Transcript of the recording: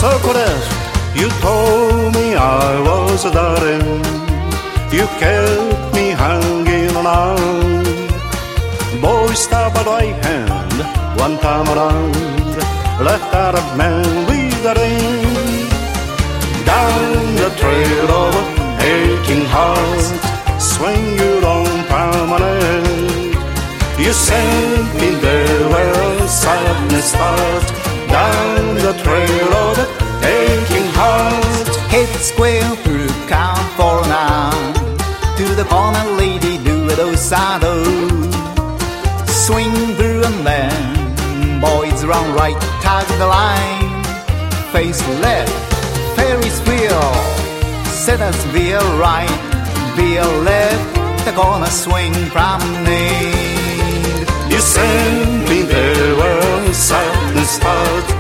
こです You told me I was a darling You kept me hanging on Boy, stop a right hand One time around Left out of man with a ring Down the trail of aching heart Swing your own permanent You sent me there where sadness starts Down the trail of aching heart Hit square through California To the corner lady do a dosado Swing through and then Boys run right, tag the line Face left, Ferris wheel Set us veer right, veer left The corner swing promenade You sent me there where sadness starts